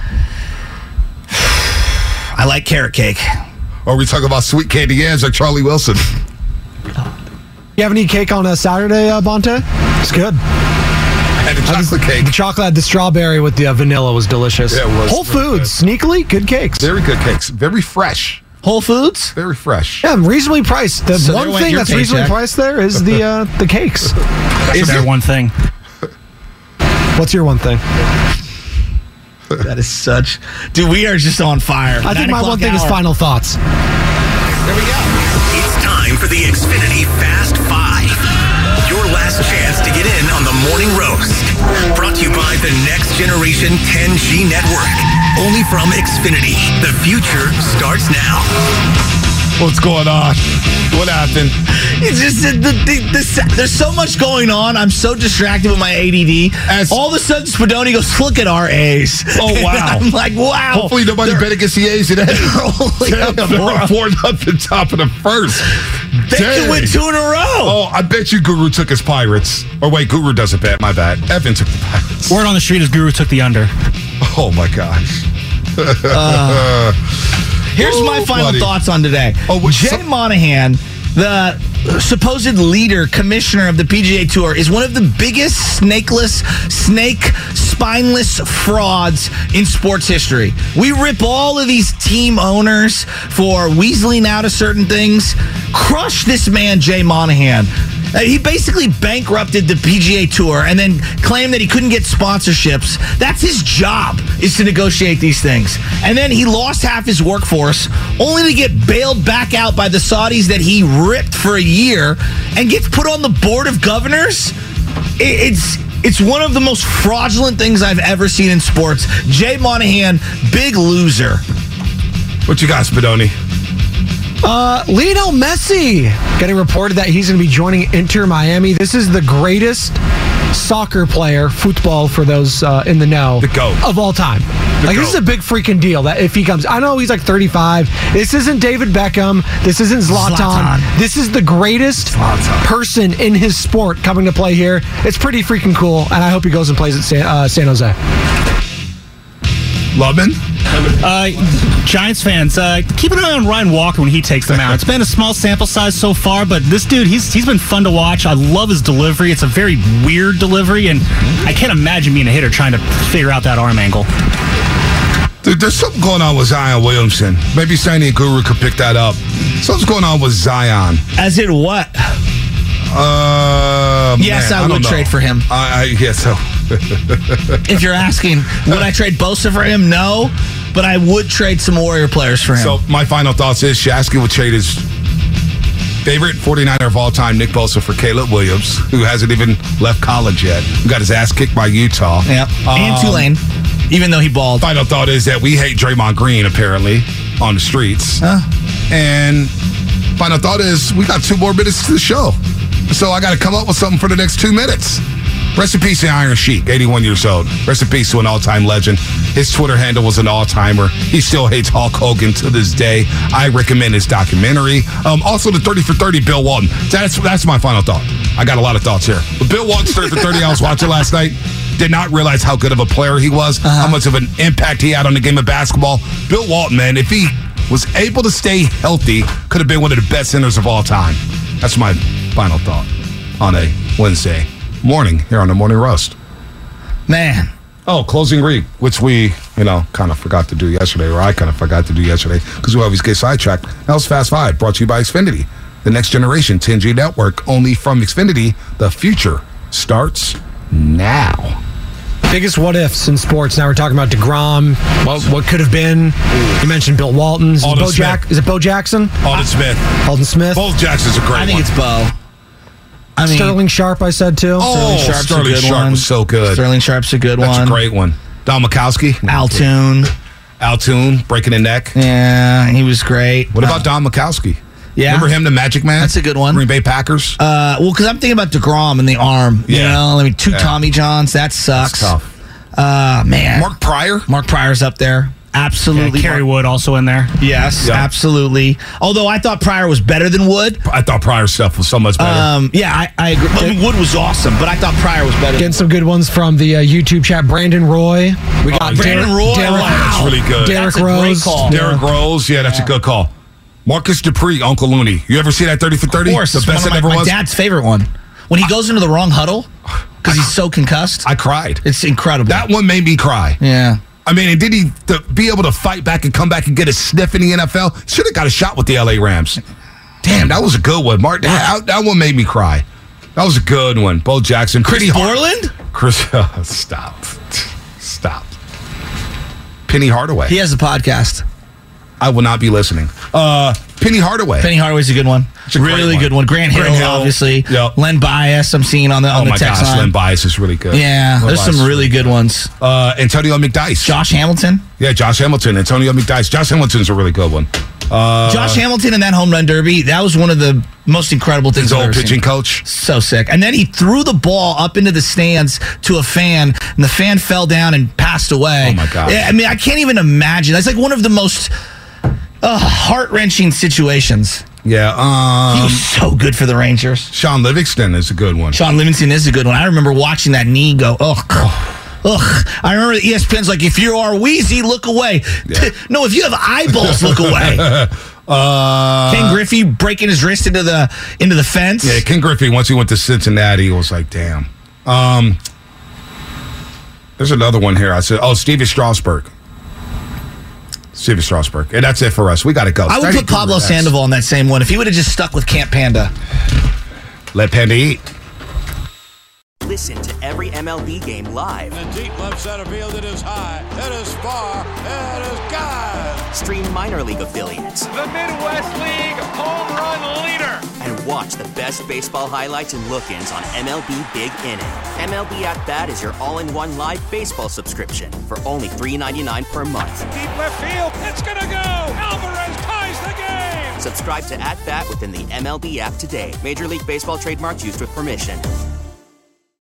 I like carrot cake. Or are we talking about sweet candy yams like Charlie Wilson? You have any cake on a Saturday, Bonte? It's good. And the chocolate cake. The chocolate, the strawberry with the vanilla was delicious. Yeah, it was. Whole Foods, sneakily, good cakes. Very good cakes. Very fresh. Whole Foods? Very fresh. Yeah, reasonably priced. The So one there went thing your that's reasonably paycheck. priced there is the cakes. Is there one thing? What's your one thing? That is such... Dude, we are just on fire. I think my one thing is final thoughts. There we go. It's time for the Xfinity Fast 5. Your last chance to get in on the Morning Roast. Brought to you by the Next Generation 10G Network. Only from Xfinity. The future starts now. What's going on? What happened? It's just there's so much going on. I'm so distracted with my ADD. All of a sudden, Spadoni goes, "Look at our A's." Oh, wow. I'm like, wow. Hopefully nobody bet against the A's today. They're 4-0 top of the first. They could win 2 in a row. Oh, I bet you Guru took his Pirates. Or wait, Guru doesn't bet. My bad. Evan took the Pirates. Word on the street is Guru took the under. Oh, my gosh. Here's my final thoughts on today. Jay Monahan, the supposed leader, commissioner of the PGA Tour, is one of the biggest spineless frauds in sports history. We rip all of these team owners for weaseling out of certain things. Crush this man, Jay Monahan. He basically bankrupted the PGA Tour and then claimed that he couldn't get sponsorships. That's his job, is to negotiate these things. And then he lost half his workforce, only to get bailed back out by the Saudis that he ripped for a year and gets put on the board of governors. It's one of the most fraudulent things I've ever seen in sports. Jay Monahan, big loser. What you got, Spadoni? Lionel Messi getting reported that he's going to be joining Inter Miami. This is the greatest soccer player, football for those in the know, the GOAT of all time. This is a big freaking deal that if he comes, I know he's like 35. This isn't David Beckham. This isn't Zlatan. This is the greatest person in his sport coming to play here. It's pretty freaking cool, and I hope he goes and plays at San Jose. Lubman? Giants fans, keep an eye on Ryan Walker when he takes them out. It's been a small sample size so far, but this dude, he's been fun to watch. I love his delivery. It's a very weird delivery, and I can't imagine being a hitter trying to figure out that arm angle. Dude, there's something going on with Zion Williamson. Maybe Sandy and Guru could pick that up. Something's going on with Zion. As in what? Yes, I would trade for him. I guess so. If you're asking, would I trade Bosa for him? No, but I would trade some Warrior players for him. So my final thoughts is Shasky would trade his favorite 49er of all time, Nick Bosa, for Caleb Williams, who hasn't even left college yet, who got his ass kicked by Utah. Yep. And Tulane, even though he balled. Final thought is that we hate Draymond Green, apparently, on the streets. And final thought is we got 2 more minutes to the show. So I got to come up with something for the next 2 minutes. Rest in peace to Iron Sheik, 81 years old. Rest in peace to an all-time legend. His Twitter handle was an all-timer. He still hates Hulk Hogan to this day. I recommend his documentary. Also, the 30 for 30, Bill Walton. That's my final thought. I got a lot of thoughts here. But Bill Walton's 30 for 30, I was watching last night. Did not realize how good of a player he was, how much of an impact he had on the game of basketball. Bill Walton, man, if he was able to stay healthy, could have been one of the best centers of all time. That's my final thought on a Wednesday morning here on the Morning Roast. Man. Oh, closing read, which we, kind of forgot to do yesterday, or I kind of forgot to do yesterday because we always get sidetracked. That was Fast 5, brought to you by Xfinity, the next generation 10G network, only from Xfinity. The future starts now. Biggest what ifs in sports. Now we're talking about DeGrom. What could have been? You mentioned Bill Walton. Is it Bo Jackson? Alden Smith. Alden Smith. Bo Jackson's a great one. I think it's Bo. Sterling Sharp, I said too. Oh, Sterling Sharp was so good. Sterling Sharp's a good one. That's a great one. Don Mikowski. Altoon, breaking the neck. Yeah, he was great. What about Don Mikowski? Yeah. Remember him, the Magic Man? That's a good one. Green Bay Packers? Well, because I'm thinking about DeGrom and the arm. Yeah. Two Tommy Johns. That sucks. That's tough. Man. Mark Pryor? Mark Pryor's up there. Absolutely. Kerry Wood also in there. Yes, absolutely. Although I thought Pryor was better than Wood. I thought Pryor's stuff was so much better. I agree. I mean, Wood was awesome, but I thought Pryor was better. Getting some good ones from the YouTube chat. Brandon Roy. We got Brandon Roy. That's really good. Derrick Rose. Call. Derrick Rose. Yeah, that's a good call. Marcus Dupree, Uncle Looney. You ever see that 30 for 30? Of course. The best it ever was? My dad's favorite one. When he goes into the wrong huddle because he's so concussed. I cried. It's incredible. That one made me cry. Yeah. I mean, and did he be able to fight back and come back and get a sniff in the NFL? Should have got a shot with the LA Rams. Damn, that was a good one. Mark, that one made me cry. That was a good one. Bo Jackson. Chris Borland? Stop. Penny Hardaway. He has a podcast. I will not be listening. Penny Hardaway. Penny Hardaway's a good one. It's a really good one. Grant Hill, obviously. Yep. Len Bias, I'm seeing on the text line. Len Bias is really good. Yeah, there's some really good ones. Antonio McDyess. Josh Hamilton. Yeah, Josh Hamilton. Antonio McDyess. Josh Hamilton's a really good one. Josh Hamilton in that home run derby, that was one of the most incredible things I've ever seen. His old pitching coach. So sick. And then he threw the ball up into the stands to a fan, and the fan fell down and passed away. Oh, my God. I mean, I can't even imagine. That's like one of the most heart-wrenching situations. Yeah. He was so good for the Rangers. Sean Livingston is a good one. Sean Livingston is a good one. I remember watching that knee go, ugh. I remember ESPN's like, if you are wheezy, look away. Yeah. No, if you have eyeballs, look away. Ken Griffey breaking his wrist into the fence. Yeah, Ken Griffey, once he went to Cincinnati, was like, damn. There's another one here. I said, Stevie Strasburg. And that's it for us. We got to go. I would put Pablo Sandoval in that same one if he would have just stuck with Camp Panda. Let Panda eat. Listen to every MLB game live. In the deep left center field, it is high, it is far, it is gone. Stream minor league affiliates. The Midwest League home run leader. And watch the best baseball highlights and look-ins on MLB Big Inning. MLB At Bat is your all-in-one live baseball subscription for only $3.99 per month. Deep left field, it's gonna go. Alvarez ties the game. Subscribe to At Bat within the MLB app today. Major League Baseball trademarks used with permission.